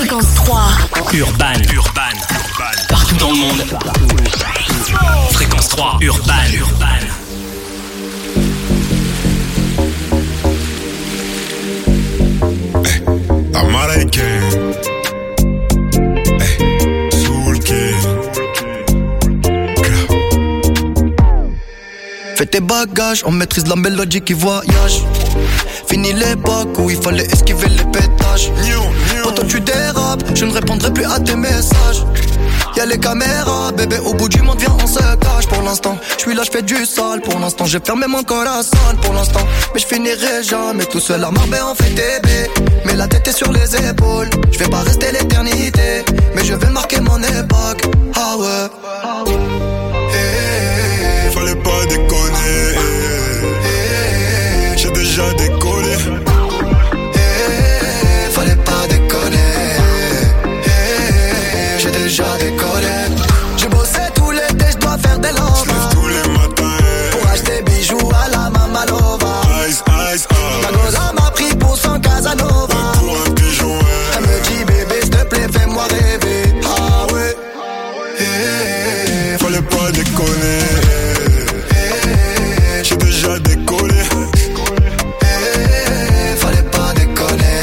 Fréquence 3. Urban. Partout dans le monde. Fréquence 3. Urban. Amara King. Soul King. Fais tes bagages, on maîtrise la mélodie qui voyage. Fini l'époque où il fallait esquiver les pétages. Pourtant tu dérapes, je ne répondrai plus à tes messages. Y'a les caméras, bébé, au bout du monde, viens, on se cache. Pour l'instant, je suis là, je fais du sale. Pour l'instant, j'ai fermé mon corazon. Pour l'instant, mais je finirai jamais tout seul à Marbella, on fait TB. Mais la tête est sur les épaules. Je vais pas rester l'éternité, mais je vais marquer mon époque. Ah ouais. Fallait pas déconner. J'ai déjà décollé. Fallait pas déconner. J'ai déjà décollé. J'ai bossé tout l'été, je dois faire des lovas. J'lève tous les matins pour acheter bijoux à la Mamalova. Ice. La goza m'a pris pour son Casanova. Pour un pigeon, elle me dit bébé, s'il te plaît, fais-moi rêver. Ah ouais. Fallait pas déconner. J'ai déjà décollé. Fallait pas déconner.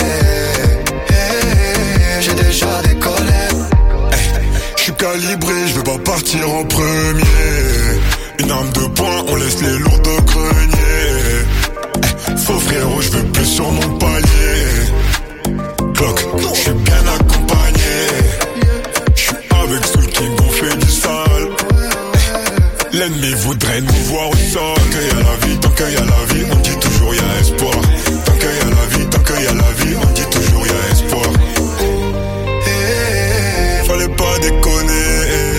J'ai déjà décollé. J'suis calibré, j'veux pas partir en premier. Une arme de poing, on laisse les lourds de grenier. Faux frérot, j'veux plus sur mon palier. Clock, j'suis bien accompagné. J'suis avec Soul King, on fait du sale. L'ennemi voudrait nous voir au sol. Tant qu'il y a la vie, tant qu'il y a la vie, on dit toujours y'a espoir. Tant qu'il y a la vie, tant qu'il y a la vie, on dit toujours y'a espoir. Fallait pas déconner.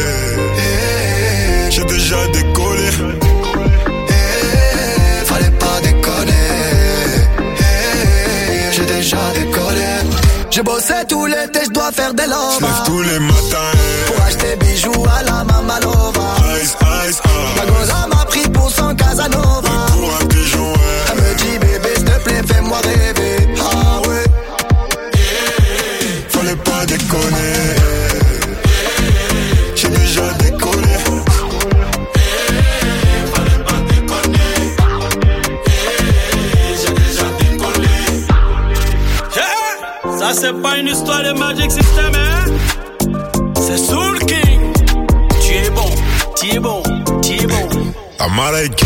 J'ai déjà décollé. Fallait pas déconner. J'ai déjà décollé. J'ai bossé tout l'été, je dois faire des lovas. J'lève tous les matins pour acheter bijoux à la Mamalova. Ice. La goza m'a pris pour son Casanova. Pour un pigeon, elle me dit bébé, s'il te plaît, fais-moi rêver. Ah ouais. Fallait pas déconner. J'ai déjà décollé. Fallait pas déconner. J'ai déjà décollé. Yeah. Ça c'est pas une histoire de Magic System, hein. C'est Soul King. Tu es bon. Amara King.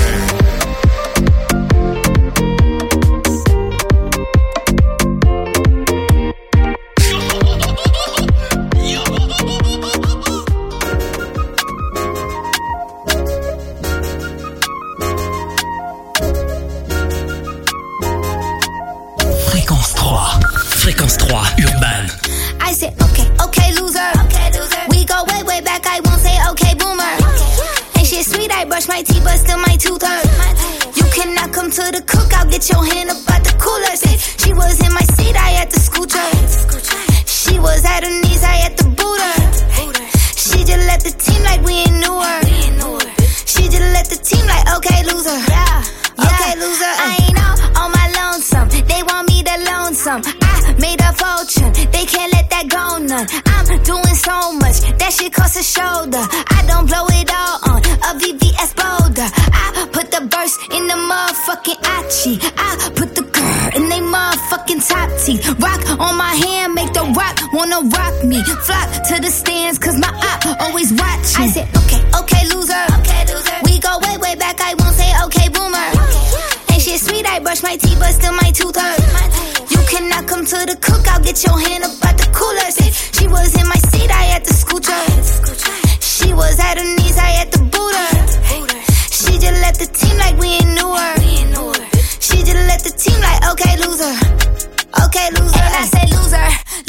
Fréquence 3, Urban. I said, okay, loser. We go way back, I won't say okay, boomer. Ain't shit sweet, I brush my teeth, but still my tooth hurt. You cannot come to the cookout, get your hand up out the cooler. Say, she was in my seat, I had to scoot her. She was at her knees, I had to boot her. She just left the team like we ain't knew her. She just left the team like, okay, loser. Okay, loser. I ain't on my lonesome. They want me to loan some. I made a fortune. They can't let that go none. I'm doing so much. That shit costs a shoulder. I don't blow it all on a VVS boulder. I put the burst in the motherfucking Achi. I put the girl in they motherfucking top teeth. Rock on my hand, make the rock wanna rock me. Flock to the stands, cause my eye always watching. I said, okay, loser. We go way back, I won't say okay, boomer. Ain't shit sweet, I brush my teeth, but still my tooth hurt. You cannot come to the cookout, get your hand up out the cooler. Say, she was in my seat, I had to scoot her. She was at her knees, I had to boot her. She just left the team like we ain't knew her. She just left the team like, okay, loser. Okay, loser. And I say loser.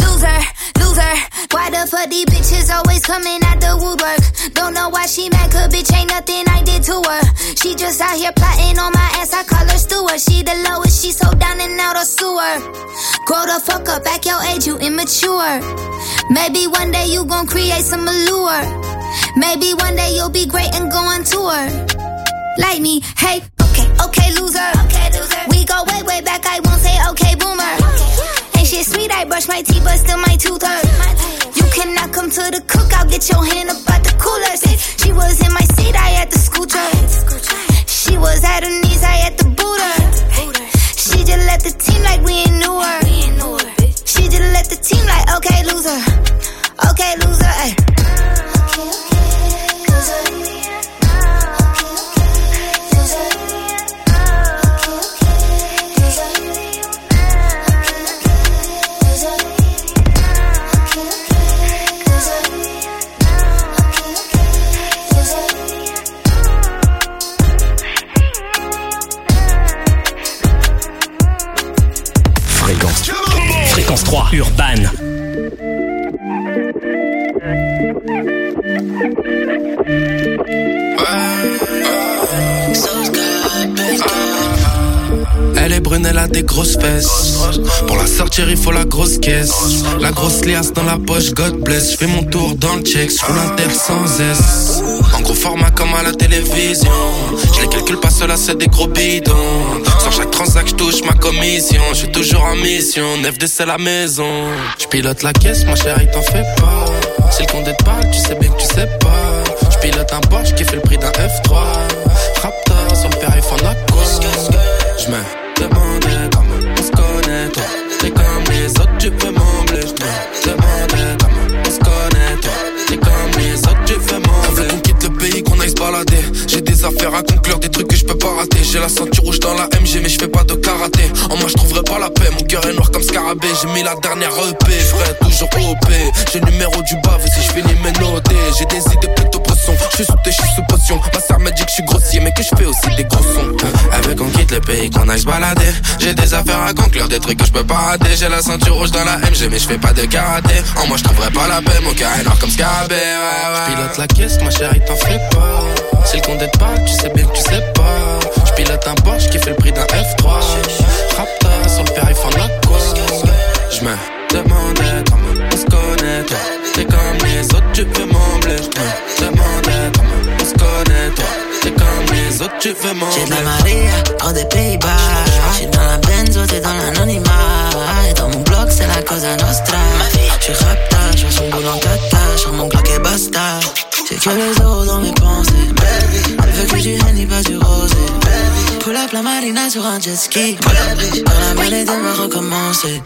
Why the fuck these bitches always coming out the woodwork? Don't know why she mad, cause bitch ain't nothing I did to her. She just out here plotting on my ass, I call her Stewart. She the lowest, she so down and out of sewer. Grow the fuck up, act your age, you immature. Maybe one day you gon' create some allure. Maybe one day you'll be great and go on tour. Like me, hey, okay, loser. We go way back, I won't say okay, boomer. Ain't shit sweet, I brush my teeth, but still my tooth hurt. to the cookout, get your hand up out the cooler. Say, she was in my seat, I had to scoot her. She was at her knees, I had to boot her. She just let the team like we ain't knew her. She just let the team like, okay, loser. Okay, loser, ayy. Fréquence 3 Urban. Elle est brune, elle a des grosses fesses. Pour la sortir, il faut la grosse caisse. La grosse liasse dans la poche, God bless. Je fais mon tour dans le check, je roule un terre sans S. En gros format comme à la télévision. Je les calcule pas, cela c'est des gros bidons. Sur chaque transac, je touche ma commission. Je suis toujours en mission, 9D c'est la maison. Je pilote la caisse, ma chérie, t'en fais pas. Si le compte parle, tu sais bien que tu sais pas. Je pilote un Porsche qui fait le prix d'un F3. Raptor sur le périph' en aqua. Je me demandais comment on se connaît, toi. T'es comme les autres, tu peux m'embler. Je me demandais comment on se connaît, toi. T'es comme les autres, tu peux m'embler. Elle veut qu'on quitte le pays, qu'on aille se balader. J'ai des affaires à conclure, des trucs que je peux pas rater. J'ai la ceinture rouge dans la MG, mais je fais pas de karaté. En moi, je trouverai pas la paix, mon cœur est noir comme scarabée. J'ai mis la dernière EP, frère, toujours OP. J'ai le numéro du bave si je finis mes notés. J'ai des idées plutôt poissons, je suis sous thé, je suis sous potion. Ma sœur m'a dit que je suis grossier, mais que je fais aussi des gros sons. Elle veut qu'on quitte le pays, qu'on aille se balader. J'ai des affaires à conclure, des trucs que je peux pas rater. J'ai la ceinture rouge dans la MG, mais je fais pas de karaté. En moi, je trouverai pas la paix, mon cœur est noir comme scarabée. Je pilote la caisse, ma chérie, t'en fais pas. Si le compte parle, tu sais bien que tu sais pas. Je pilote un Porsche qui fait le prix d'un F3. Raptor sur le périph' en aqua. Je me demandais comment on se connaît, toi. T'es comme les autres, tu peux m'embler. Je me demandais comment on se connaît, toi. T'es comme les autres, tu veux m'embler. J'ai de la Maria, hors des Pays-Bas. J'suis dans la Benzo, t'es dans l'anonymat. Et dans mon bloc, c'est la Cosa Nostra. J'suis rapta, j'fais son boulot en tata. J'sors mon Glock et basta. J'ai que les os dans mes pensées. Elle veut que du Henny, pas du rosé. Pull up la marina sur un jet ski. Dans la mêlée, elle va recommencer.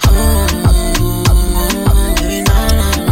Baby, non.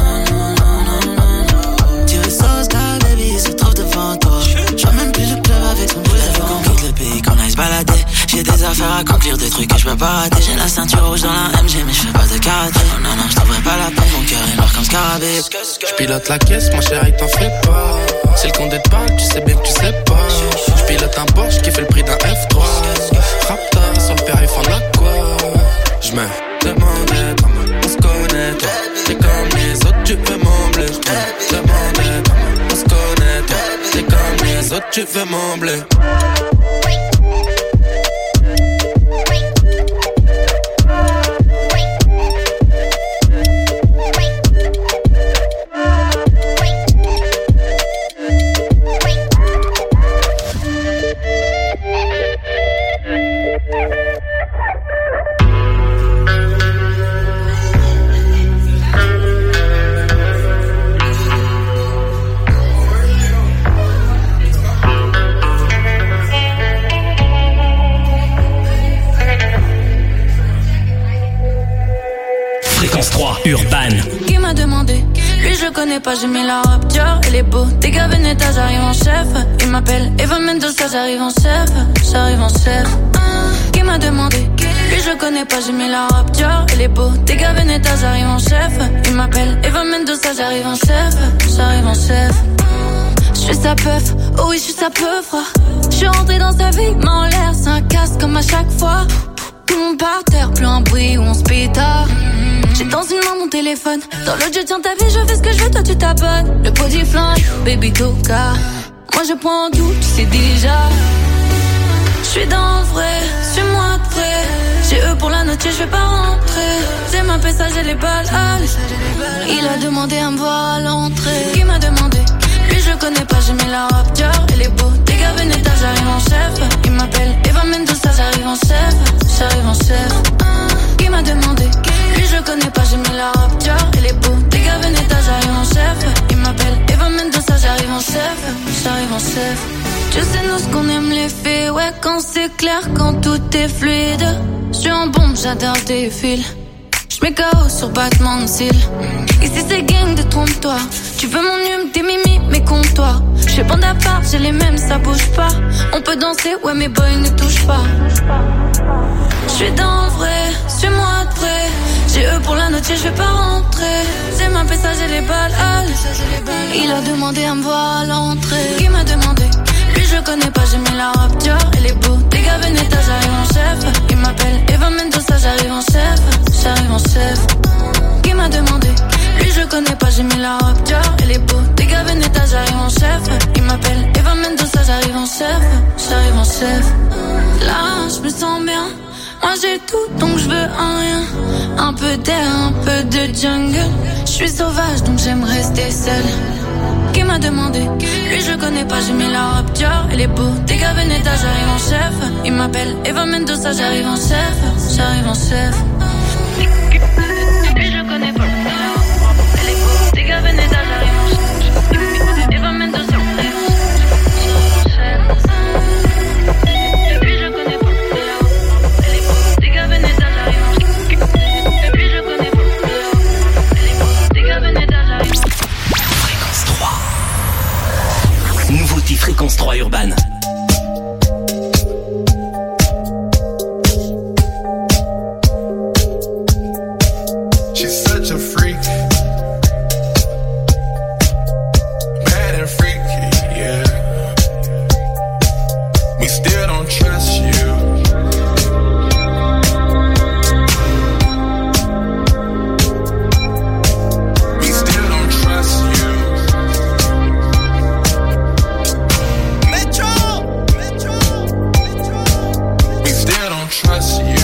Tu veux sauce, car baby, il se trouve devant toi. J'vois même plus le club avec son boulet. Elle veut qu'on quitte le pays, qu'on aille se balader. J'ai des affaires à conclure, des trucs que je peux pas rater. J'ai la ceinture rouge dans la MG, mais je fais pas de karaté. Non, je trouverai pas la paix, mon cœur est noir comme scarabée. Je pilote la caisse, ma chérie, t'en fais pas. Si le compte parle, tu sais bien que tu sais pas. Je pilote un Porsche qui fait le prix d'un F3. Raptor sur le périph' en aqua. Je me demandais comment on se connaît, toi. T'es comme les autres, tu peux m'embler. Je me demandais comment on se connaît, toi. T'es comme les autres, tu veux m'embler. Urban. Qui m'a demandé? Lui je connais pas, j'ai mis la robe Dior. Elle est beau, tes gars Veneta, j'arrive en chef. Il m'appelle Eva Mendoza, j'arrive en chef. J'arrive en chef. Qui m'a demandé? Lui je connais pas, j'ai mis la robe Dior. Elle est beau, tes gars Veneta, j'arrive en chef. Il m'appelle Eva Mendoza, j'arrive en chef. J'arrive en chef. J'suis sa peuf, oh oui j'suis sa peu froid. J'suis rentré dans sa vie, main en l'air, c'est un casse comme à chaque fois. Tout le monde par terre, plus un bruit où on se pétard. J'ai dans une main mon téléphone. Dans l'autre je tiens ta vie, je fais ce que je veux, toi tu t'abonnes. Le body flingue, baby toka. Moi je prends tout, tu sais déjà. J'suis dans le vrai, suis-moi de près. J'ai eux pour la note, je vais pas rentrer. J'ai ma PSA, j'ai les balles. Il a demandé à me voir à l'entrée. Qui m'a demandé? Lui je connais pas, j'ai mis la robe Dior. Elle est beau, les gars Veneta, j'arrive en chef. Il m'appelle Eva Mendoza, j'arrive en chef. J'arrive en chef. Qui m'a demandé? Lui je connais pas, j'ai mis la robe Dior. Elle est beau, les gars Veneta, j'arrive en chef. ouais, quand c'est clair, quand tout est fluide. J'suis en bombe, j'adore tes fils. J'mets KO sur battement de cils. Ici c'est gang de trompe-toi. Tu veux mon hume, tes mimi, mes comptoirs. J'fais bande à part, j'ai les mêmes, ça bouge pas. On peut danser, ouais mes boys ne touchent pas. J'suis dans le vrai, suis-moi de près. J'ai eux pour la note, j'vais pas rentrer. J'ai ma PSA, j'ai les balles. Il a demandé à me voir à l'entrée. Qui m'a demandé? Lui je connais pas, j'ai mis la robe Dior. Elle est beau, les gars Veneta, j'arrive en chef. Il m'appelle Eva Mendoza, j'arrive en chef. J'arrive en chef. Qui m'a demandé? Lui je connais pas, j'ai mis la robe Dior. Elle est beau, les gars Veneta, j'arrive en chef. Il m'appelle Eva Mendoza, j'arrive en chef. J'arrive en chef. Là je me sens bien. Moi j'ai tout donc je veux un rien. Un peu d'air, un peu de jungle. Je suis sauvage donc j'aime rester seule. Qui m'a demandé? Lui je connais pas, j'ai mis la robe Dior. Elle est beau, des gars Veneta, j'arrive en chef. Il m'appelle Eva Mendoza, j'arrive en chef. J'arrive en chef. Lui je connais pas, j'ai mis la robe. Elle est beau, des gars Veneta, j'arrive en chef. Eva Mendoza, j'arrive en chef. Lui je connais pas, j'ai la robe. Elle est beau, des gars Veneta, j'arrive en chef. Lui je connais pas, j'ai la robe. Elle est beau, des gars Veneta, j'arrive en chef. Fréquence 3. Nouveauté Fréquence 3 Urban. She's such a freak, bad and freaky, yeah. We still don't trust you. We still don't trust you. Metro, Metro, Metro. We still don't trust you.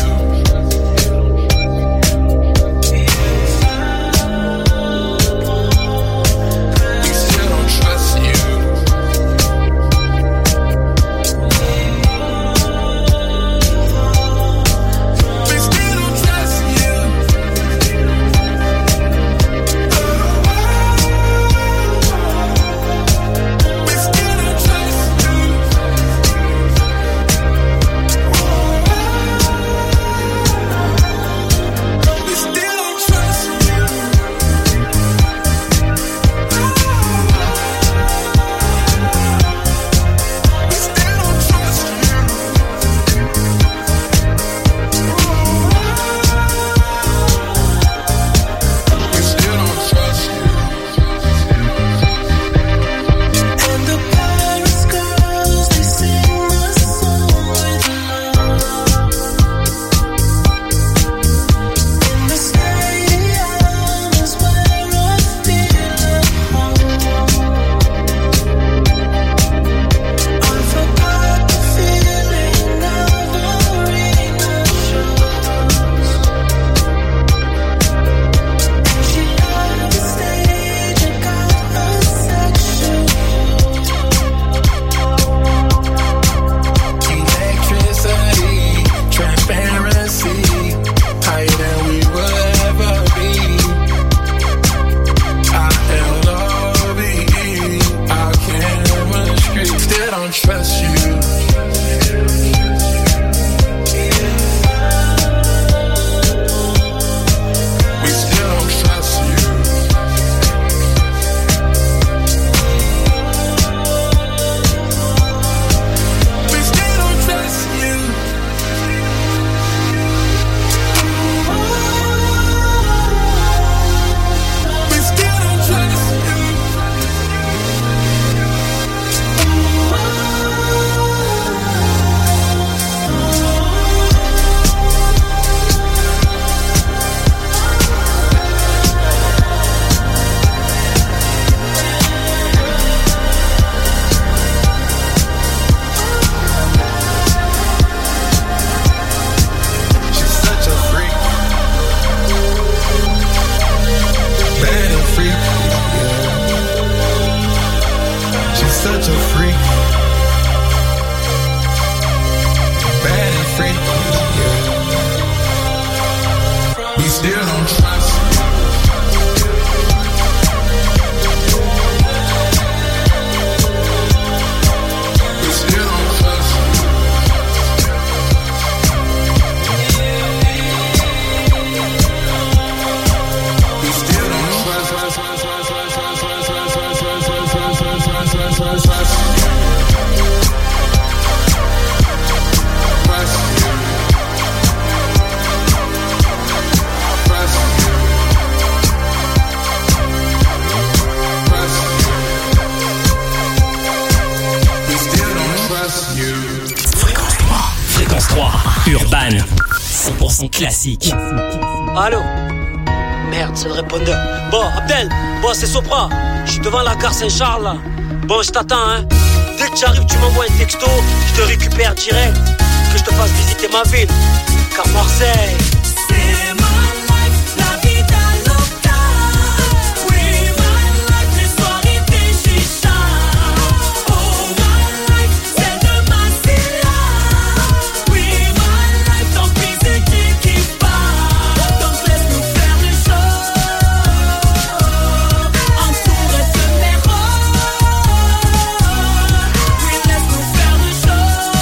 100% classique. Allô? Merde, c'est le répondeur. Bon, Abdel, bon, c'est Sopra. Je suis devant la gare Saint-Charles, là. Bon, je t'attends, hein. Dès que tu arrives, tu m'envoies un texto. Je te récupère direct. Que je te fasse visiter ma ville. Car Marseille, c'est ma life, la vida loca. Oui, my life, les soirées des chichas. Oh, my life, celle de ma silla. Oui, my life, tant pis c'est qui part. Donc laisse-nous faire les choses. Entouré de mes rôles. Oui, laisse-nous faire les choses.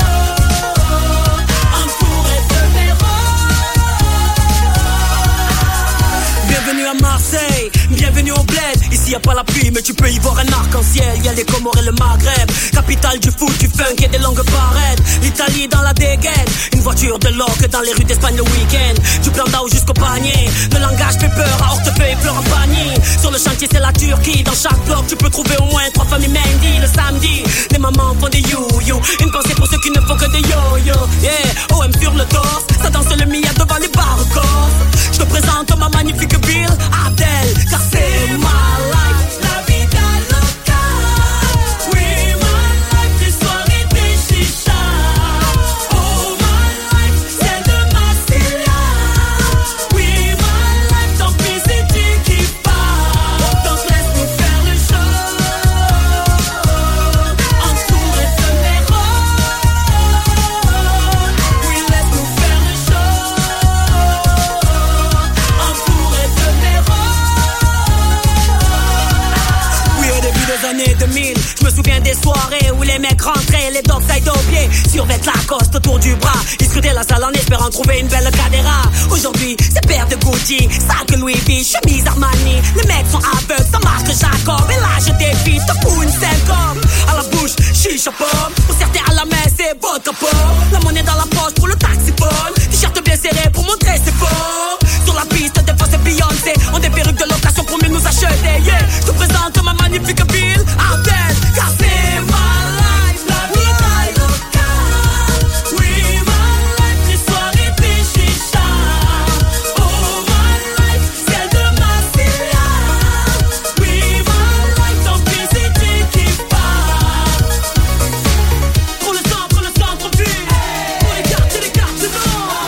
Entouré de mes rôles. bienvenue à Marseille, bienvenue au bled. Ici y a pas la pluie mais tu peux y voir un arc-en-ciel. Y'a les Comores et le Maghreb, capitale du foot, du funk et des longues barrettes. L'Italie dans la dégaine, une voiture de loc dans les rues d'Espagne le week-end. Du plan d'Ao jusqu'au panier, le langage fait peur à Hortefeux et fleurs en panier. Sur le chantier c'est la Turquie, dans chaque bloc tu peux trouver au moins 3 familles Mendy. Le samedi, les mamans font des you-you. Une pensée pour ceux qui ne font que des yo-yo. Yeah, OM sur le torse, ça danse le mia devant les barres corps. Je te présente ma magnifique ville, Abdel, car c'est ma life. La vida loca. Oui, my life, les soirées des chichas. Oh, my life, celle de ma silla. Oui, my life, tant pis c'est qui part. Donc laisse-nous faire le show. Entouré de mes rôles. Oui, laisse-nous faire le show. Entouré de mes rôles. Oui, au début des années 2000, je me souviens des soirées où les mecs rentraient, les dogs taille au pied, survêtent la coste autour du bras. Ils scrutaient la salle en espérant trouver une belle cadera. Aujourd'hui, c'est paire de Gucci, sac Louis V, chemise Armani. Les mecs sont aveugles, ça marque Jacob. Et là, je défie, te fous une syncope. À la bouche, chicha pomme. Pour certains à la main, c'est vodka pomme. La monnaie dans la poche pour le taxiphone. T-shirt bien serré pour montrer ses fort. Sur la piste, des fois c'est Beyoncé. On des perruques de location pour mieux nous acheter. Yeah, je te présente ma magnifique ville, Abdel, car c'est ma life. La vida loca. Oui, my life, les soirées des chichas. Oh, my life, celle de ma silla. Oui, my life, tant pis c'est qui part. Pour le centre-ville, pour les cartes nord.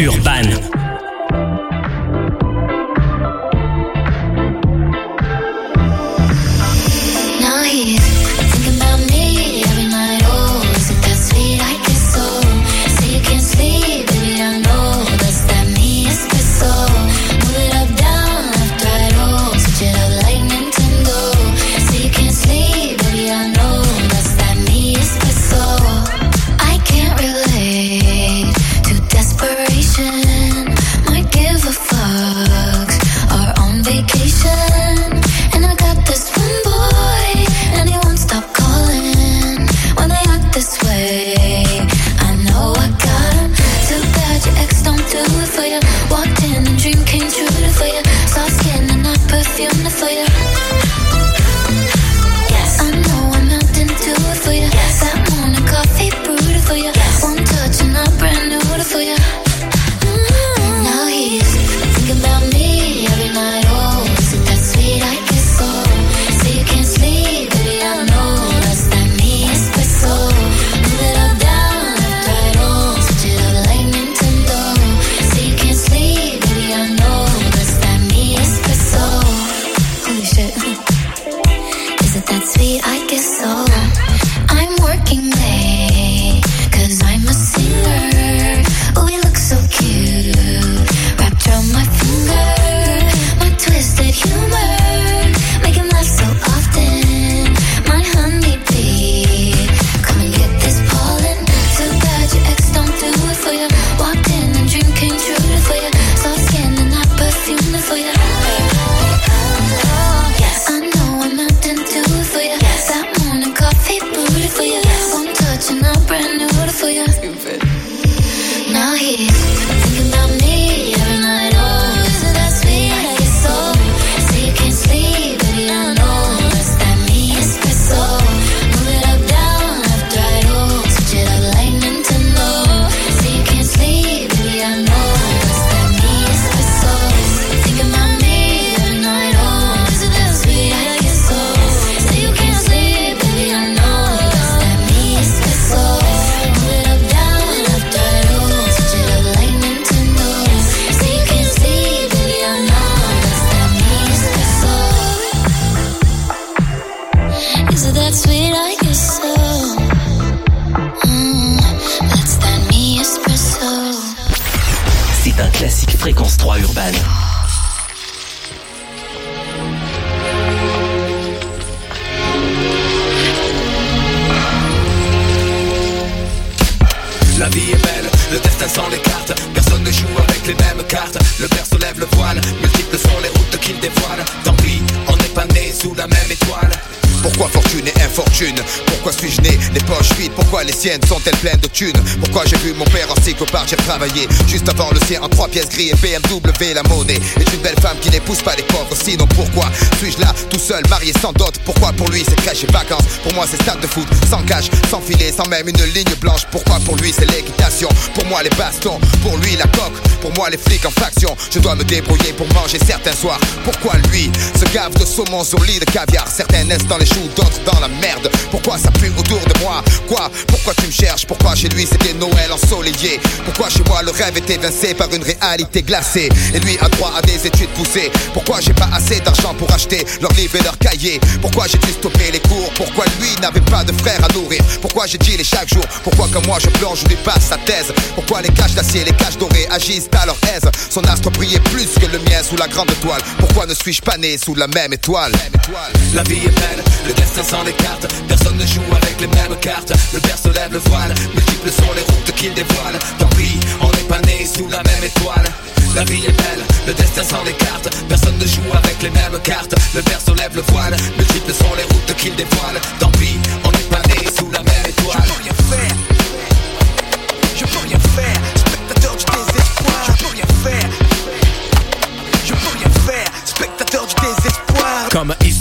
Urban. Now he's thinking about me every night. Oh, is it that sweet? I guess so. Say you can't sleep, baby, I know that's that me espresso. Move it up, down, left, right, oh, switch it up like Nintendo. Say you can't sleep, baby, I know that's that me espresso. I can't relate to desperation. Might give a fuck. Are on vacation, and I got this one boy, and he won't stop calling when they act this way. I know I got him. Too bad your ex don't do it for you. Walked in and dream came true for you. Soft skin and not perfume for you. Yes, I know I'm not into it for you. That morning coffee brewed for you. One touch and I'm brand new for you. Now he's thinking about me every night. Oh, is it that sweet? I guess so. Say you can't sleep, baby, I know that's that me espresso. Move it up, down, left, right, oh, switch it up like Nintendo. Say you can't sleep, baby, I know that's that me espresso. Holy shit. Is it that sweet? I guess so. I'm working late, 'cause I'm a singer. Oh, we look so cute, wrapped around my finger. My twisted humor, make him laugh so often. My honeybee, come and get this pollen. Too bad your ex don't do it for you. Walked in and dream came true for you. Soft skin and not perfume for you. Yes, I know I'm not into it for you. That morning coffee brewed for you. One touch and I'm brand new for you. Now he's thinking about me every night. Oh, is it that sweet? I guess so. Say you can't sleep, baby, I know that's that me espresso. Move it up, down, left, right, oh, switch it up like Nintendo. Say you can't sleep, baby, I know that's that me espresso. Thinking about me every night. Oh, is it that sweet? I guess so. Say you can't sleep, baby, I know that's that me espresso. Move it up, down, left, right, oh, switch it up like Nintendo. Say you can't sleep, baby, I know that's that me espresso. Is it that sweet? I guess so. That's that me espresso. C'est un classique Fréquence 3 Urban. La vie est belle, le destin sans les cartes. Personne ne joue avec les mêmes cartes. Le berceau lève le voile, multiples sont les routes qu'il dévoile. Tant pis, on n'est pas né sous la même étoile. Pourquoi fortune et infortune? Pourquoi suis-je né les poches vides? Pourquoi les siennes sont-elles pleines de thunes? Pourquoi j'ai vu mon père en psychopathe? J'ai travaillé juste avant le sien en 3 pièces gris et BMW. La monnaie est une belle femme qui n'épouse pas les pauvres. Sinon pourquoi suis-je là tout seul, marié sans dot? Pourquoi pour lui c'est crèche et vacances? Pour moi c'est stade de foot, sans cash, sans filet, sans même une ligne blanche. Pourquoi pour lui c'est l'équitation? Pour moi les bastons, pour lui la coque. Pour moi les flics en faction. Je dois me débrouiller pour manger certains soirs. Pourquoi lui se gave de saumon sur lit de caviar? Certains naissent dans les choux, d'autres dans la merde. Pourquoi ça pue autour de moi? Quoi? Pourquoi tu me cherches? Pourquoi chez lui c'était Noël ensoleillé? Pourquoi chez moi le rêve est évincé par une réalité glacée? Et lui a droit à des études poussées. Pourquoi j'ai pas assez d'argent pour acheter leurs livres et leurs cahiers? Pourquoi j'ai dû stopper les cours? Pourquoi lui n'avait pas de frère à nourrir? Pourquoi j'ai dealé chaque jour? Pourquoi comme moi je plonge, je lui passe sa thèse? Pourquoi les caches d'acier, les caches dorées agissent à leur aise? Son astre brillait plus que le mien sous la grande étoile. Pourquoi ne suis-je pas né sous la même étoile? La vie est belle, le destin sans les cartes. Personne ne joue avec les mêmes cartes. Le berceau lève le voile, multiples sont les routes qu'il dévoile. Tant pis, on n'est pas né sous la même étoile. La vie est belle, le destin sans les cartes. Personne ne joue avec les mêmes cartes. Le berceau lève le voile, multiples sont les routes qu'il dévoile. Tant pis, on n'est pas né sous la même étoile. Je peux rien faire, je peux rien faire. Spectateur du désespoir, je peux rien faire. Je peux rien faire, spectateur du désespoir. Comme Issa, pourquoi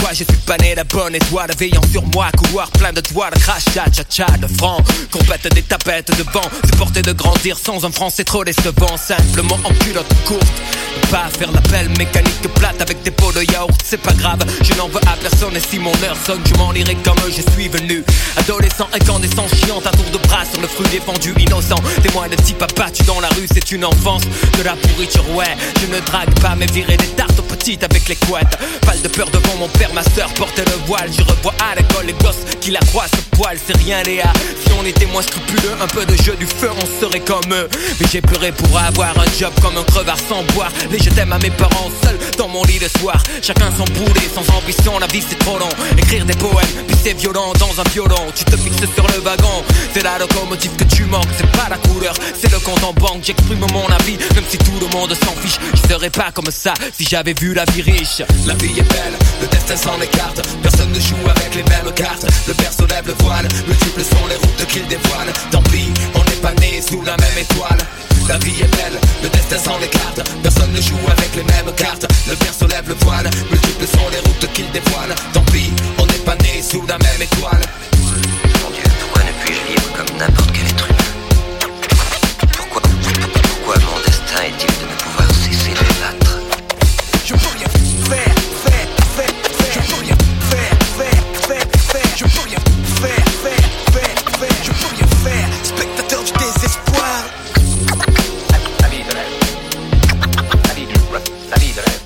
toi, je suis pas né la bonne étoile. Veillant sur moi, couloir plein de toiles. Crash, cha, de francs. Compète des tapettes de vent. Supporter de grandir sans un franc, c'est trop décevant. Simplement en culotte courte. Pas faire l'appel mécanique plate avec des pots de yaourt, c'est pas grave, je n'en veux à personne. Et si mon heure sonne, je m'en irai comme je suis venu. Adolescent, incandescent, chiant à tour de bras sur le fruit défendu, innocent. Témoin de type abattu dans la rue, c'est une enfance de la pourriture, ouais. Je ne drague pas, mais virer des tartes aux petites avec les couettes. Pas de peur devant mon père, ma soeur portait le voile. Je revois à l'école les gosses qui la croient ce poil, c'est rien Léa. Si on était moins scrupuleux, un peu de jeu du feu, on serait comme eux. Mais j'ai pleuré pour avoir un job comme un crevard sans boire. Les je t'aime à mes parents seuls dans mon lit le soir. Chacun son boulet, sans ambition, la vie c'est trop long. Écrire des poèmes, puis c'est violent dans un violon. Tu te fixes sur le wagon, c'est la locomotive que tu manques. C'est pas la couleur, c'est le compte en banque. J'exprime mon avis, même si tout le monde s'en fiche. Je serais pas comme ça si j'avais vu la vie riche. La vie est belle, le destin s'en écarte. Personne ne joue avec les mêmes cartes. Le berceau lève le voile, multiples sont les routes qu'il dévoile. Tant pis, on n'est pas né sous la même étoile. La vie est belle, le destin s'en écarte. Personne ne joue avec les mêmes cartes. Le berceau lève le voile, multiples sont les routes qu'il dévoile. Tant pis, on n'est pas né sous la même étoile. Mon Dieu, pourquoi ne puis-je vivre comme n'importe quel être humain? Pourquoi mon destin est-il de ne pouvoir cesser de battre? Je peux rien faire. Je peux rien faire. Je peux rien faire. Je peux rien faire. Spectateur du désespoir. La vie de rêve. La vie de rêve.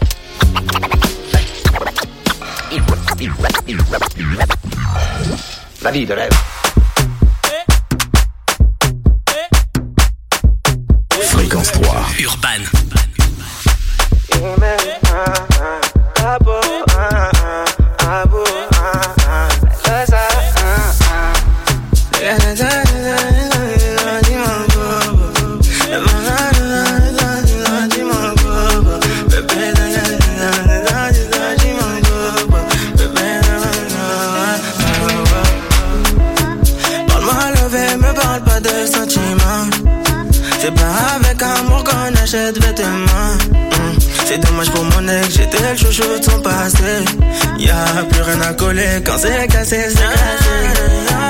La vie de rêve. Fréquence 3. Urban. C'est pas avec amour qu'on achète vêtements. C'est dommage pour mon ex, j'étais le chouchou de son passé. Y'a plus rien à coller quand c'est cassé, c'est cassé.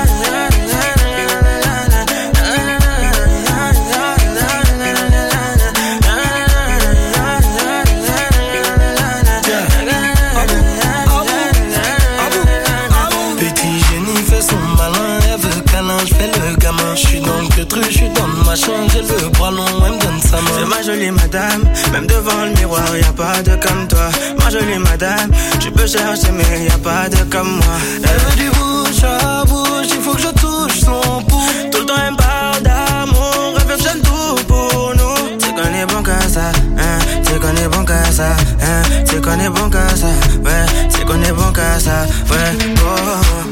J'suis dans le queutru, j'suis dans le machin, j'ai le bras long, elle me donne sa main. C'est ma jolie madame, même devant le miroir, y'a pas de comme toi. Ma jolie madame, tu peux chercher mais y'a pas de comme moi. Elle veut du bouche à bouche, il faut que je touche son pouls. Tout le temps elle me parle d'amour, elle veut que j'aime tout pour nous. C'est qu'on est bon qu'à ça, hein, c'est qu'on est bon qu'à ça, hein, c'est qu'on est bon qu'à ça, ouais, c'est qu'on est bon qu'à ça, ouais, oh.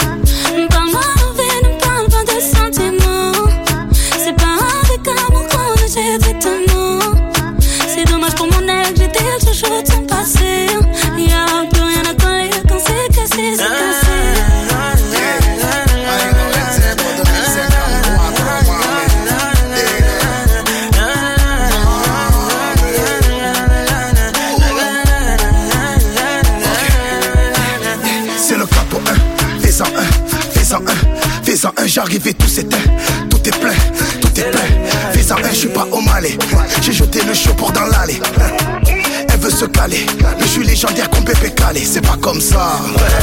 C'est dommage pour mon ex, j'étais le chouchou de son passé. Y'a plus rien à coller quand c'est cassé, c'est cassé. C'est le capo 1, fais-en un, fais-en un, j'arrive et tout s'éteint. Tout est plein, fais-en un, j'suis pas au Malais. J'ai jeté le chaud pour dans l'allée. Elle veut se caler, mais j'suis légendaire comme Pépé Calé. C'est pas comme ça.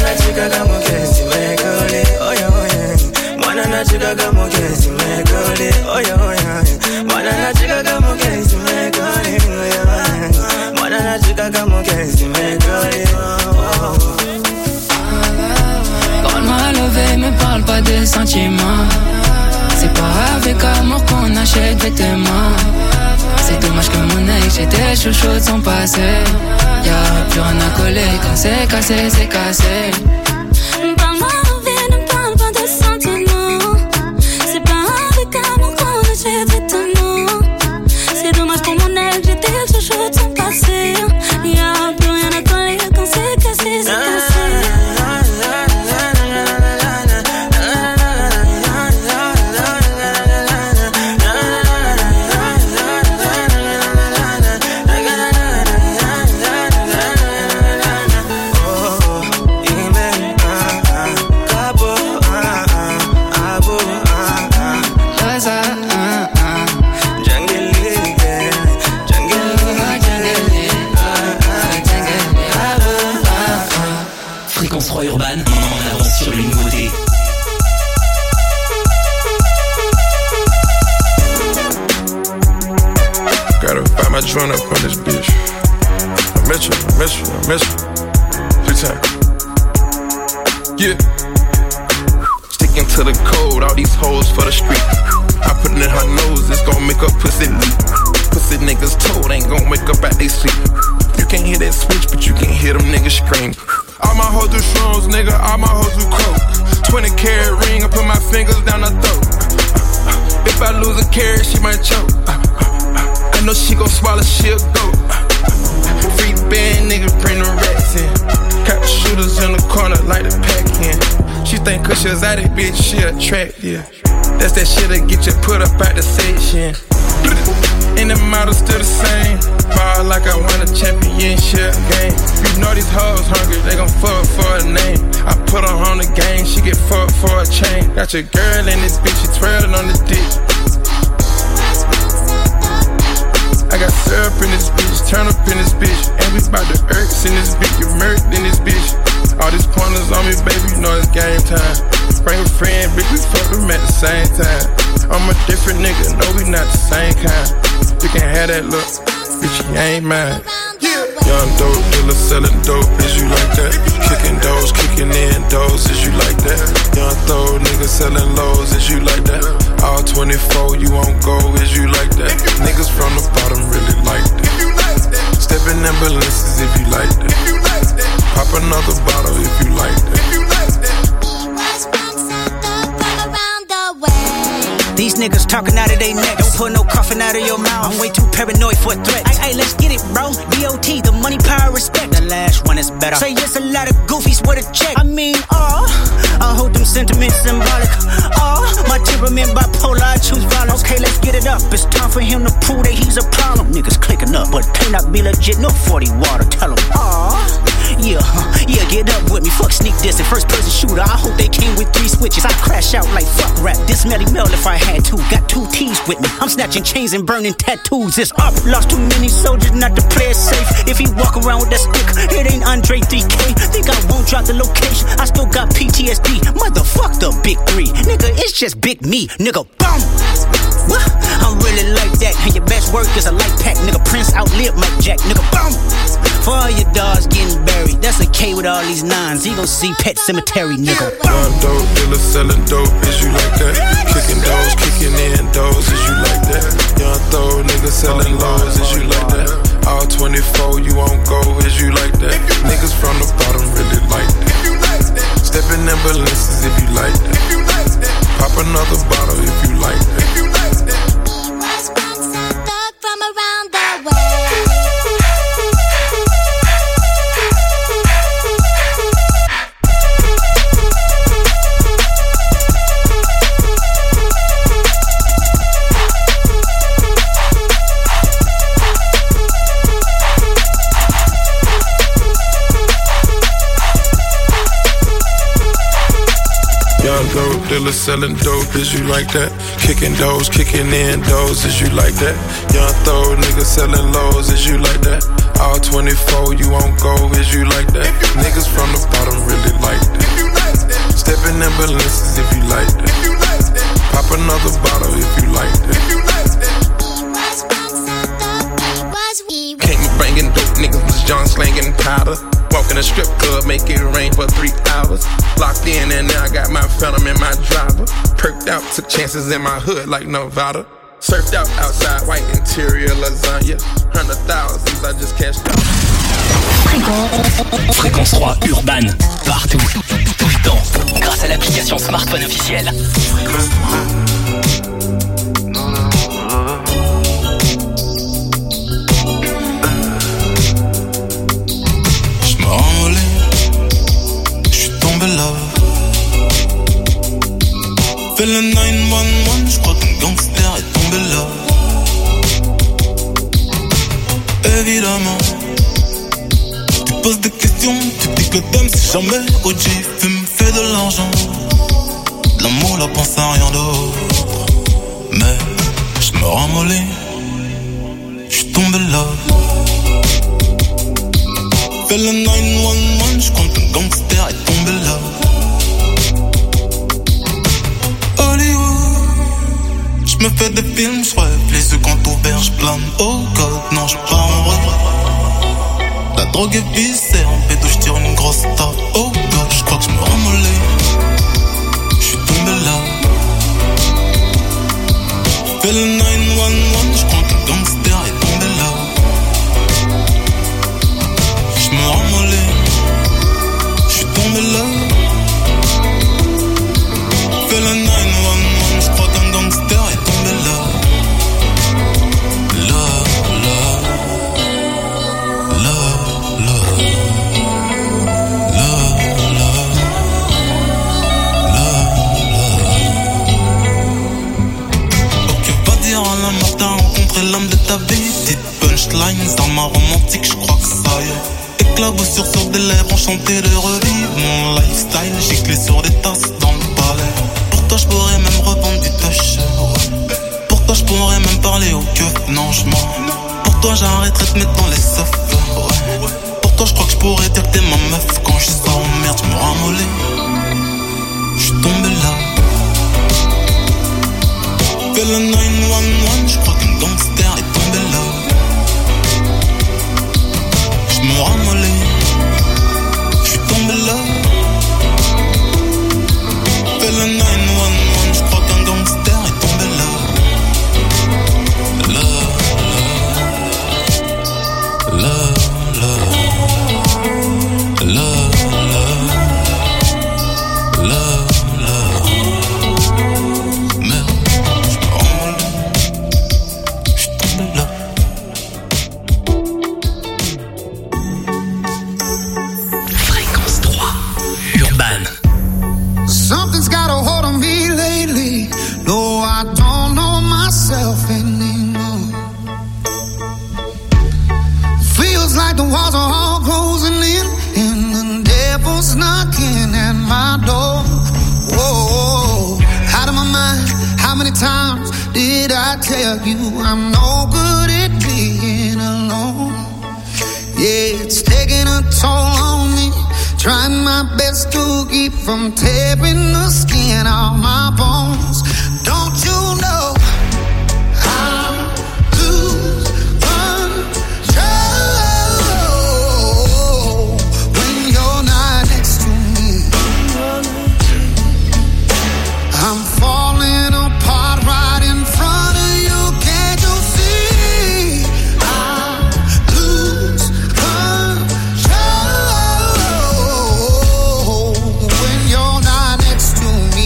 Parle-moi levé, me parle pas de sentiments. C'est pas avec amour qu'on achète vêtements. C'est dommage que mon ex, j'étais chouchou de son passé. Y'a plus rien à coller quand c'est cassé, c'est cassé. Parle-moi envie, ne parle pas de sentiments. C'est pas avec amour qu'on achète vêtements. C'est dommage pour mon ex, j'étais chouchou de son passé. Y'a plus rien à coller quand c'est cassé, c'est cassé. joint up on this bitch. I miss you. 3 times. Yeah. Sticking to the code, all these hoes for the street. I put it in her nose, it's gon' make her pussy leak. Pussy niggas told ain't gon' wake up at they sleep. You can't hear that switch, but you can hear them niggas scream. All my hoes do shrooms, nigga, all my hoes do coke. 20 carat ring, I put my fingers down her throat. If I lose a carat, she might choke. I know she gon' swallow, she'll go. Free band, nigga, bring the rats in. Got the shooters in the corner like the pack in. She think cause she's at it, bitch, she attractive. That's that shit that get you put up at the section. And the model still the same. Ball like I won a championship game. You know these hoes hungry, they gon' fuck for a name. I put her on the game, she get fucked for a chain. Got your girl in this bitch, she twirling on the dick. I got syrup in this bitch, turn up in this bitch. And we bout the irks in this bitch, get murked in this bitch. All these pointers on me, baby, you know it's game time. Bring a friend, bitch, we fuck them at the same time. I'm a different nigga, no, we not the same kind. You can have that look, bitch, you ain't mine. Young dope dealer selling dope, is you like that? Kicking doors, kicking in doors, is you like that? Young throw niggas selling lows, is you like that? All 24, you won't go, is you like that? Niggas from the bottom really like that. Stepping ambulances if you like that. Pop another bottle if you like that. These niggas talking out of their neck. Don't put no coffin out of your mouth. I'm way too paranoid for a threat. Ay, let's get it, bro. DOT, the money, power, respect. The last one is better. Say yes, a lot of goofies with a check. I mean, I hold them sentiments symbolic. My temperament bipolar, I choose violence. Okay, let's get it up. It's time for him to prove that he's a problem. Niggas clicking up, but cannot be legit. No 40 water, tell him. Yeah, get up with me. Fuck sneak this and first person shooter. I hope they came with 3 switches. I crash out like fuck rap. This Melly Mel if I had to. Got 2 T's with me. I'm snatching chains and burning tattoos. It's up. Lost too many soldiers not to play it safe. If he walk around with that stick, it ain't Andre 3K. Think I won't drop the location. I still got PTSD. Motherfuck the big 3. Nigga, it's just big me. Nigga, boom. I'm really like that. And your best work is a light pack. Nigga, Prince outlived Mike Jack. Nigga, boom. For all your dogs getting buried. That's a K with all these 9s. He gon' see Pet Cemetery, nigga. Young dope dealer selling dope, is you like that? Kicking doors, kicking in doors, is you like that? Young throw niggas selling lows, is you like that? All 24, you won't go, is you like that? Niggas from the bottom really like that. Stepping ambulances if you like that. Pop another bottle if you like that. From around the world. Young dope dealer selling dope, is you like that? Kicking doors, kicking in doors, is you like that? Young throw niggas selling lows, is you like that? All 24, you won't go, is you like that? Niggas from the bottom really like that. Stepping ambulances if you like that. Pop another bottle if you like that. Came banging dope, niggas was John slanging powder. Walk in a strip club, make it rain for 3 hours. Locked in and now I got my phantom in my driver. Perked out, took chances in my hood like Nevada. Surfed out outside, white interior lasagna. 100,000s, I just cashed out. Fréquence 3 urbaine, partout, tout le temps, grâce à l'application smartphone officielle. Fais le 911, j'crois qu'un gangster est tombé là. Évidemment, tu poses des questions, tu dis que t'aimes si jamais OG fume, fait de l'argent. De l'amour, la pense à rien d'autre. Mais j'me ramollis, j'suis tombé là. Fais le 911, j'crois qu'un gangster est tombé là. Hollywood, j'me fais des films, j'rêve les yeux quand t'ouvres père, je plane au code, non je pars en vrai. La drogue est viscère, en pédo je tire une grosse tape au code, je crois que je me ramollis. Je suis tombé là. Fais le 911, je crois qu'un gangster est tombé là. Je me ramollis. Je suis tombé là. Fais le 911, je crois qu'un gangster est tombé là. Là, là, là, là, là, là, là, là. Ok, va dire à la mort, t'as rencontré l'âme de ta vie. Petite punchline, dans ma romantique, je crois que ça y est. Éclaboussure sur des lèvres, enchanté de revivre mon lifestyle, giclé sur des tasses dans le palais. Pour toi je pourrais même revendre du touch, ouais. Pour toi je pourrais même parler au keuf, non je mens. Pour toi j'arrêterai de mettre dans les softs, ouais. Pour toi je crois que je pourrais dire que t'es ma meuf. Quand je sors en merde je me ramollis. Je suis tombé là. Fais le 911, je crois qu'un gangster est tombé là. Je me ramollis, je suis tombé là. Fais le 911, je crois qu'un gangster est tombé là. Là, là, là, là, là, là, là, merde, je me ramollis, je suis tombé là. Something's got a hold on me lately. No, I don't know myself anymore. Feels like the walls are all closing in, and the devil's knocking at my door. Whoa, out of my mind. How many times did I tell you I'm no good at being alone? Yeah, it's taking a toll on me. Trying my best to keep from tearing the skin off my bones. Don't you know I lose control when you're not next to me? I'm falling apart right in front of you. Can't you see? I lose control when you're not next to me.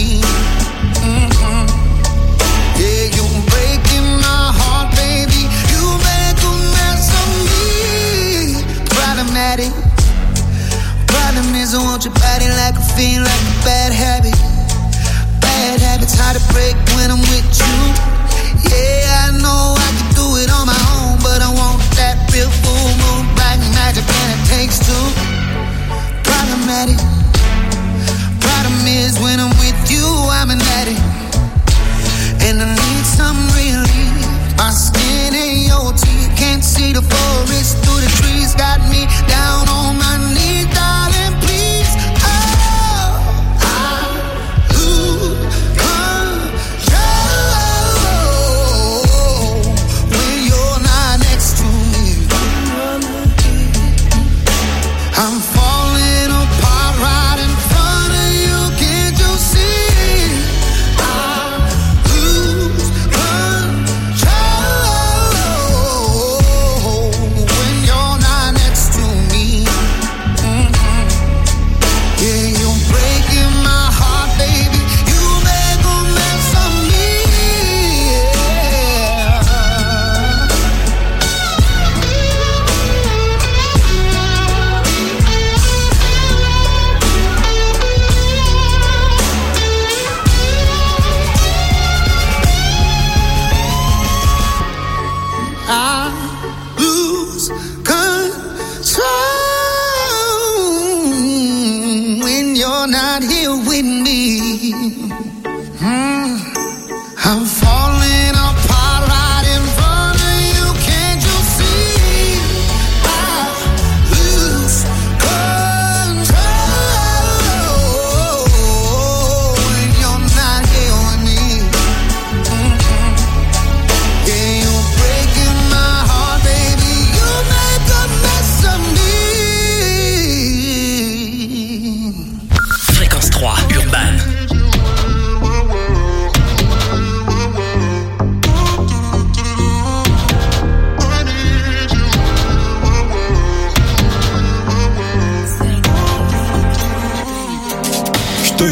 Yeah, you're breaking my heart, baby. You make a mess of me. Problematic. Problem is I want your body like a fiend, like a bad habit. Bad habits hard to break when I'm with you. Yeah, I know I can do it on my own, but I want that real full moon, black magic, and it takes two. Problematic. Problem is when I'm with you, I'm an addict, and I need some relief. My skin ain't your teeth, can't see the forest through the trees. Got me down on my knees, darling, please. Oh, I lose control when you're not next to me. I'm falling apart right in front of you. Can't you see? I lose control when you're not next to me. Yeah, you're breaking my heart, baby. You make a mess of me. I lose control when you're not here with me. I'm falling apart right in front of you. Can't you see? I lose control when you're not here with me. Yeah, you're breaking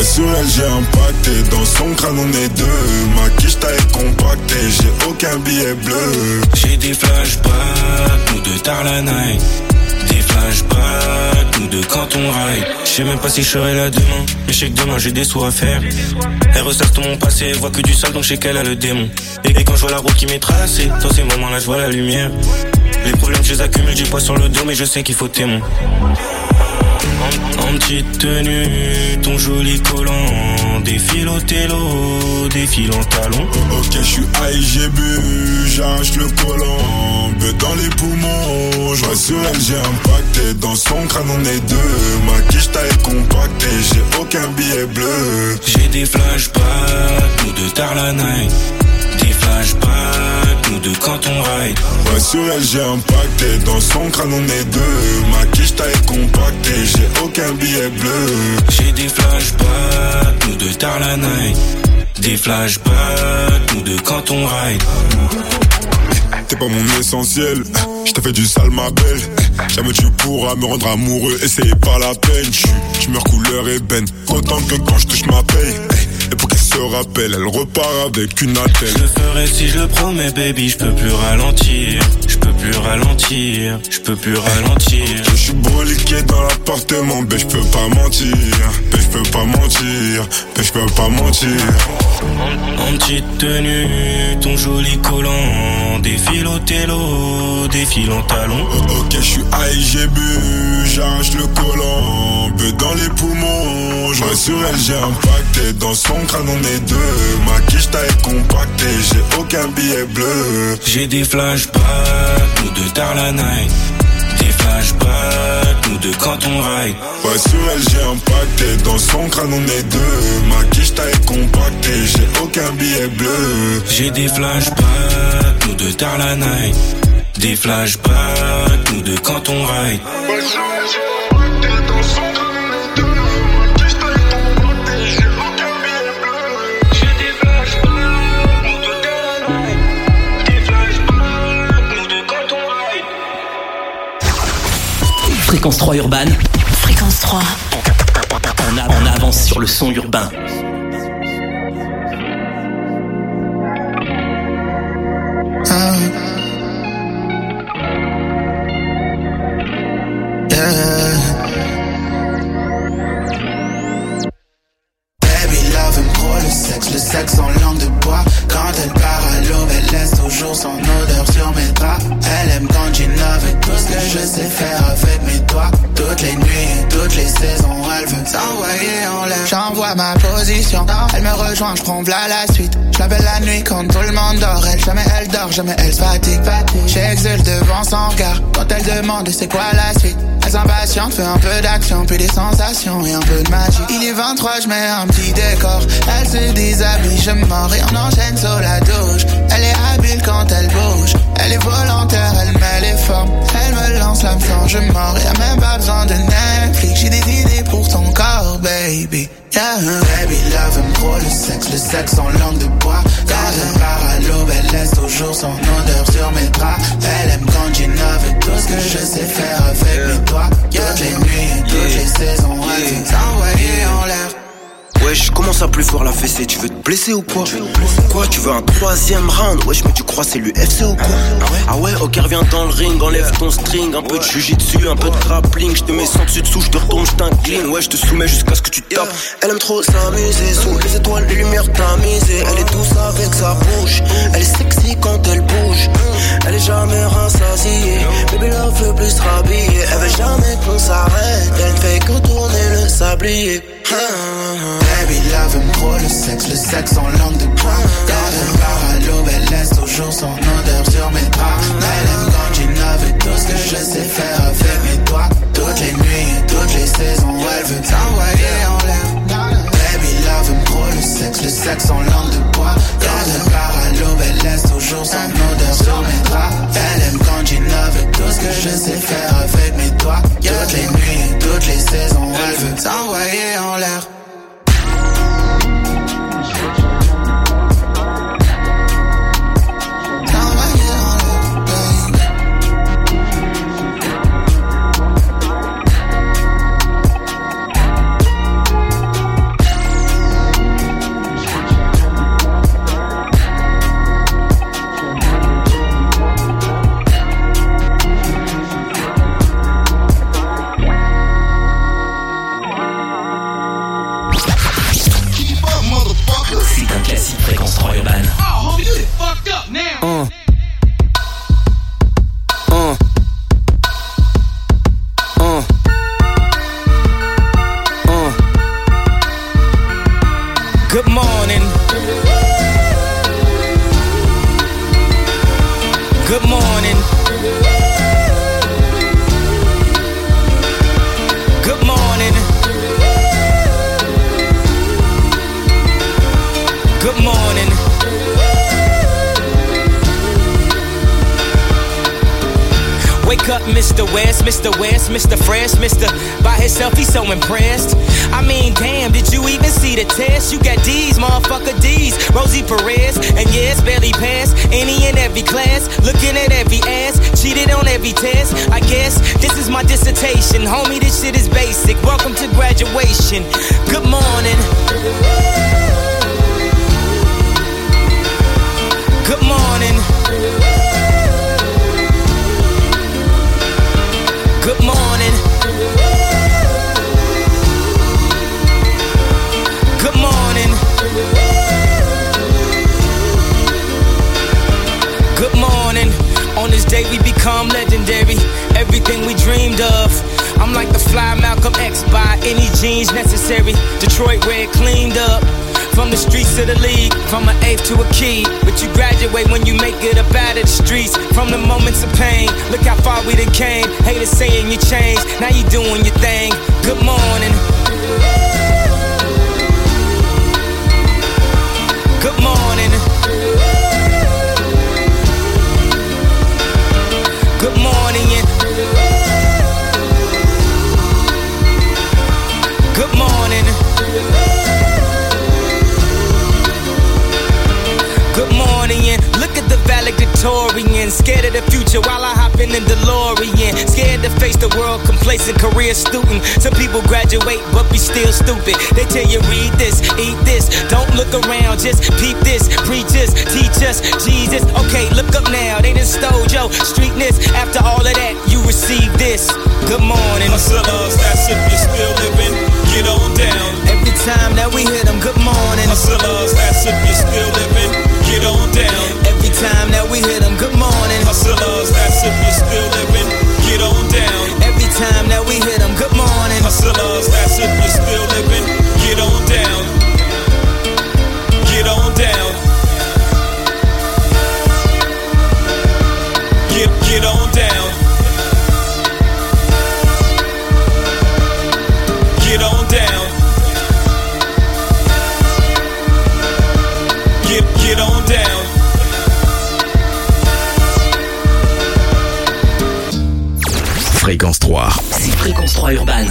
Ouais, sur elle j'ai impacté, dans son crâne on est deux. Ma quiche taille compactée, j'ai aucun billet bleu. J'ai des flashbacks, nous deux tard la night. Des flashbacks, nous deux quand on ride. J'sais même pas si je serai là demain, mais j'sais que demain j'ai des sous à faire. Elle ressasse tout mon passé, voit que du sale donc j'sais qu'elle a le démon. Et quand je vois la route qui m'est tracée, dans ces moments là je vois la lumière. Les problèmes je les accumule, j'ai poids sur le dos mais je sais qu'il faut témoin. En petite tenue, ton joli collant, défile au télo, défile en talon. Ok, je suis high, j'ai bu, j'arrache le collant, beu dans les poumons. Je vois sur elle, j'ai impacté, dans son crâne on est deux. Ma quiche taille compactée, j'ai aucun billet bleu. J'ai des flashbacks, nous deux tard la night. Des flashbacks, nous deux quand on ride. Ouais, sur elle j'ai impacté, dans son crâne on est deux. Ma quiche taille compactée, j'ai aucun billet bleu. J'ai des flashbacks, nous deux tard la night. Des flashbacks, nous deux quand on ride. T'es pas mon essentiel, je t'ai fait du sale ma belle. Jamais tu pourras me rendre amoureux et c'est pas la peine. Je meurs couleur ébène, autant que quand je touche ma paye. Et pour qu'elle se rappelle, elle repart avec une attelle. Je le ferai si je le promets baby, je peux plus ralentir. Je peux plus ralentir, je peux plus ralentir. Je suis broliqué dans l'appartement, mais je peux pas mentir. Mais je peux pas mentir, mais je peux pas mentir. En petite tenue, ton joli collant, défile au télo, défile en talon. Ok, je suis high, j'ai bu, j'arrache le collant, beu dans les poumons. Je vois sur elle, j'ai impacté, dans son crâne on est deux. Ma quiche taille compactée, j'ai aucun billet bleu. J'ai des flashbacks, nous deux tard la night. Des flashbacks, nous deux quand on ride. Ouais, sur elle j'ai impacté, dans son crâne on est deux. Ma quiche taille compactée, j'ai aucun billet bleu. J'ai des flashbacks, nous deux tard la night. Des flashbacks, nous deux quand on ride. Ouais, sur elle j'ai impacté, dans son crâne on est deux. Ma quiche taille compactée, j'ai aucun billet bleu. J'ai des flashbacks, nous deux tard la night. Des flashbacks, nous deux quand on ride. Fréquence 3 Urban. Fréquence 3. On avance sur le son urbain. Le sexe en langue de bois. Quand elle part à l'aube, elle laisse toujours son odeur sur mes draps. Elle aime quand j'innove et tout ce que je sais faire avec mes doigts. Toutes les nuits et toutes les saisons, elle veut s'envoyer en l'air. J'envoie ma position, elle me rejoint, je prends v'là la suite. Je l'appelle la nuit quand tout le monde dort. Elle, jamais elle dort, jamais elle se fatigue. J'exulte devant son regard quand elle demande c'est quoi la suite. Elle s'impatiente, fait un peu d'action, puis des sensations et un peu de magie. Il est 23, je mets un petit décor. Elle se déshabille, je mords et on enchaîne sur la douche. Elle est habile quand elle bouge. Elle est volontaire, elle met les formes. Elle me lance l'hameçon, je mords. Y'a même pas besoin de Netflix. J'ai des idées pour ton corps, baby. Yeah. Baby love aime trop le sexe en langue de bois. Quand elle part à l'aube, elle laisse toujours son odeur sur mes draps. Elle aime quand j'innove et tout ce que je sais faire avec mes doigts. Toutes les nuits et toutes les saisons, elle veut s'envoyer en l'air. Wesh, je commence à plus voir la fessée, tu veux te blesser ou quoi? Quoi, tu veux un troisième round? Wesh, mais tu crois c'est l'UFC ou quoi? Ah ouais, ok, reviens dans le ring, enlève ton string. Un peu de jujitsu, un peu de grappling. Je te mets sans dessus dessous, je te retourne, je t'incline. Ouais, je te soumets jusqu'à ce que tu tapes. Elle aime trop s'amuser, sous les étoiles, les lumières tamisées. Elle est douce avec sa bouche, elle est sexy quand elle bouge. Elle est jamais rassasiée, baby love veut plus se rhabiller. Elle veut jamais qu'on s'arrête, elle ne fait que tourner le sablier. Baby love aime trop le sexe en langue de bois. Quand elle part à l'aube, elle laisse toujours son odeur sur mes draps. Elle aime quand j'innove et tout ce que je sais faire avec mes doigts. Toutes les nuits et toutes les saisons, elle veut s'envoyer en l'air. Baby love aime trop le sexe en langue de bois. Quand elle part à l'aube, elle laisse toujours son odeur sur mes draps. Elle aime quand j'innove et tout ce que je sais faire avec mes doigts. Toutes les nuits et toutes les saisons, elle veut s'envoyer en l'air. d'un classique Fréquence 3 Urban. Oh, homie, you fucked up now. Good morning. Good morning. Good morning. Good morning. Wake up, Mr. West, Mr. West, Mr. Fresh, Mr. By himself, he's so impressed. I mean, damn, did you even see the test? You got D's, motherfucker D's, Rosie Perez, and yes, barely passed any and every class. Looking at every ass, cheated on every test. I guess this is my dissertation, homie. This shit is basic. Welcome to graduation. Good morning. Good morning. Good morning. Good morning. Good morning. On this day we become legendary. Everything we dreamed of. I'm like the fly Malcolm X, by any jeans necessary. Detroit red cleaned up. From the streets to the league, from an eighth to a key. But you graduate when you make it up out of the streets. From the moments of pain, look how far we done came. Haters saying you changed, now you doing your thing. Good morning. Good morning. Good morning, yeah. Good morning. Good morning, yeah. Look at the valedictorian. Scared of the future while I hop in the DeLorean. Scared to face the world, complacent career student. Some people graduate but be still stupid. They tell you read this, eat this. Don't look around, just peep this. Preach us, teach us, Jesus. Okay, look up now, they done stole your streetness. After all of that, you receive this. Good morning. Hustlers, that's if you're still living, get on down. Every time that we hit them, good morning. Hustlers, that's if you're still living, get on down. Every time that we hit them, good morning. Hustlers, that's if you're still living, get on down. Every time that we hit them, good morning. Hustlers, that's if you're still living, get on down. Get on down. Get on down. Get on down. Get on down. Fréquence 3. C'est Fréquence 3 Urban.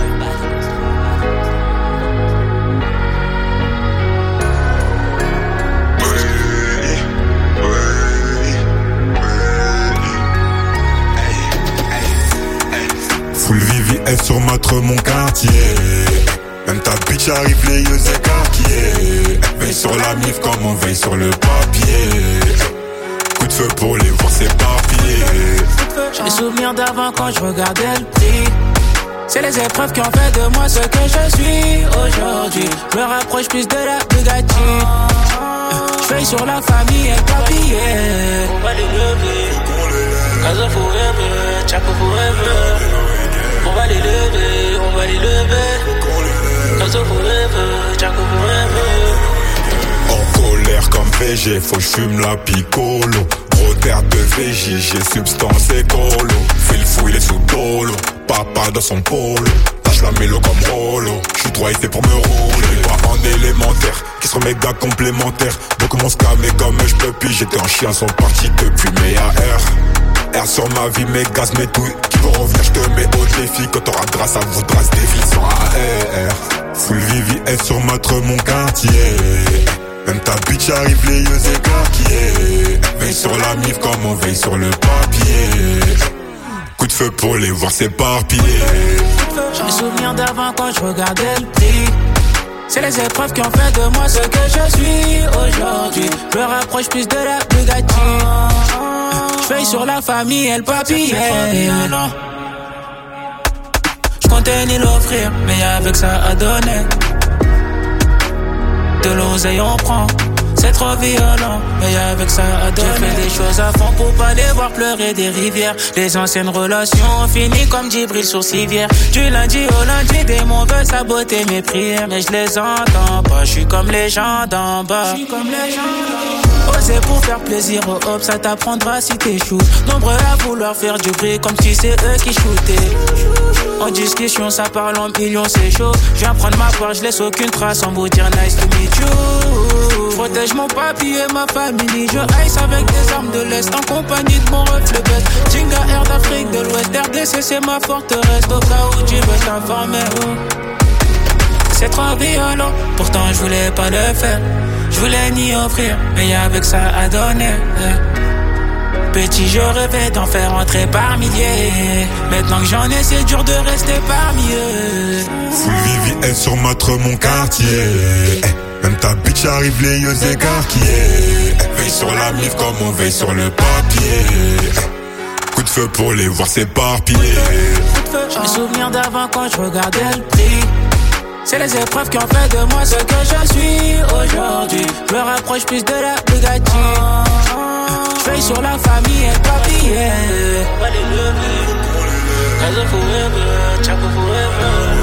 Full VVS sur mon quartier. Même ta bitch arrive les yeux écarquillés. Veille sur la mif comme on veille sur le papier. Coup de feu pour les voir s'éparpiller. J'ai les souvenirs d'avant quand je regardais le prix. C'est les épreuves qui ont fait de moi ce que je suis aujourd'hui. Je me rapproche plus de la Bugatti. Je veille sur la famille et le papier. On va les lever. Casa forever, Chaco forever. On va les lever, on va les lever. Casa forever, Chaco forever. En colère comme VG, faut que j'fume la picolo. Gros terre de VJ, j'ai substance écolo. Fais le fou, il est sous dolo. Papa dans son polo. Tâche la mélo comme Rolo. J'suis droit fait pour me rouler. Pas en élémentaire, qui sont méga complémentaires. Beaucoup m'ont scamé comme j'peux puis j'étais en chien, sont partis depuis mes AR. R sur ma vie, mes gaz, mes douilles. Qui vont revenir, j'te mets au défi. Quand t'auras grâce à vous, trace des vies sans AR. Full VVS sur mon quartier. Même ta bitch arrive les yeux écarquillés. Veille sur la mif comme on veille sur le papier. Coup de feu pour les voir s'éparpiller. J'ai les souvenirs d'avant quand je regardais le prix. C'est les épreuves qui ont fait de moi ce que je suis aujourd'hui. Je me rapproche plus de la Bugatti. Je veille sur la famille et le papier. Je comptais ni l'offrir, mais avec ça à donner. De l'oseille on prend, c'est trop violent. Et avec ça à donner, j'ai fait des choses à fond pour pas les voir pleurer des rivières. Les anciennes relations ont fini comme Djibril sur civière. Du lundi au lundi, des démons veulent saboter mes prières. Mais je les entends pas, je suis comme les gens d'en bas. Oser pour faire plaisir aux hops, ça t'apprendra si t'échoues. Nombreux à vouloir faire du bruit comme si c'est eux qui shootaient. En discussion, ça parle en millions, c'est chaud. Je viens prendre ma part, je laisse aucune trace en vous dire nice to meet you. Protège mon papi et ma famille. Je ice avec des armes de l'Est en compagnie de mon reflet bête. Jinga Air d'Afrique de l'Ouest, RDC c'est ma forteresse. Au cas où tu veux t'informer. C'est trop violent, pourtant je voulais pas le faire. Je voulais ni offrir, mais avec ça à donner. Petit, je rêvais d'en faire entrer par milliers. Maintenant que j'en ai, c'est dur de rester parmi eux. Full VVS sur mon quartier. Même ta bitch arrive les yeux écarquillés. Veille sur la livre comme on veille sur le papier. Coup de feu pour les voir s'éparpiller. Je me souviens d'avant quand je regardais le prix. C'est les épreuves qui ont fait de moi ce que je suis aujourd'hui. Je me rapproche plus de la Bugatti. Je veille sur la famille et le papier. On va les lever. Casa forever, Chaco forever.